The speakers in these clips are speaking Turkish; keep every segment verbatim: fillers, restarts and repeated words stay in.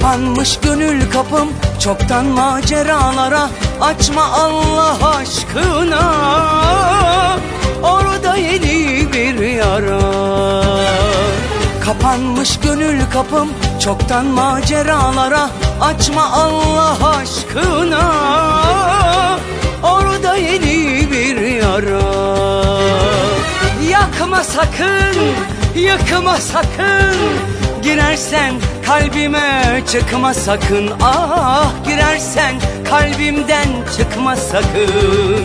Kapanmış gönül kapım çoktan maceralara, açma Allah aşkına, orada yeni bir yara. Kapanmış gönül kapım çoktan maceralara, açma Allah aşkına, orada yeni bir yara. Yakma sakın, yıkma sakın, girersen kalbime çıkma sakın. Ah, girersen kalbimden çıkma sakın.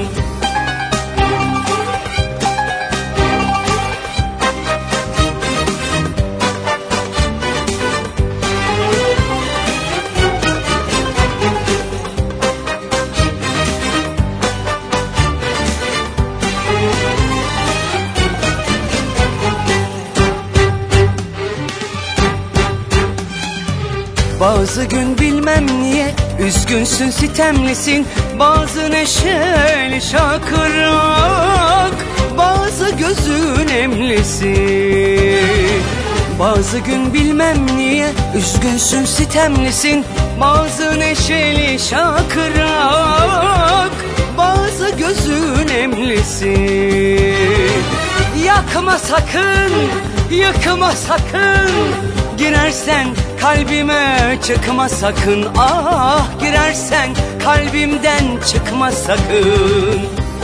Bazı gün bilmem niye üzgünsün, sitemlisin, bazı neşeli şakırak, bazı gözün emlisin. Bazı gün bilmem niye üzgünsün, sitemlisin, bazı neşeli şakırak, bazı gözün emlisin. Yakma sakın, yıkma sakın, girersen kalbime çıkma sakın. Ah, girersen kalbimden çıkma sakın.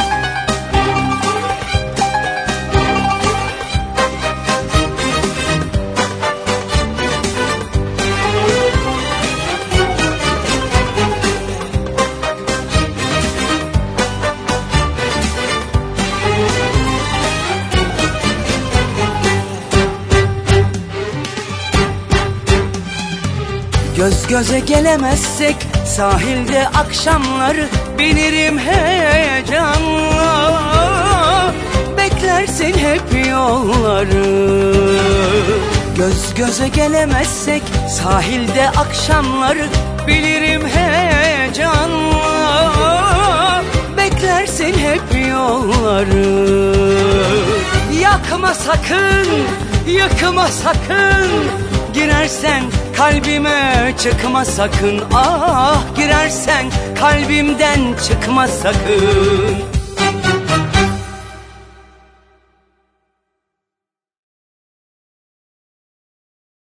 Göz göze gelemezsek sahilde akşamları, bilirim heyecanla beklersin hep yolları. Göz göze gelemezsek sahilde akşamları, bilirim heyecanla beklersin hep yolları. Yakma sakın, yıkma sakın, girersen kalbime çıkma sakın. Ah, girersen kalbimden çıkma sakın.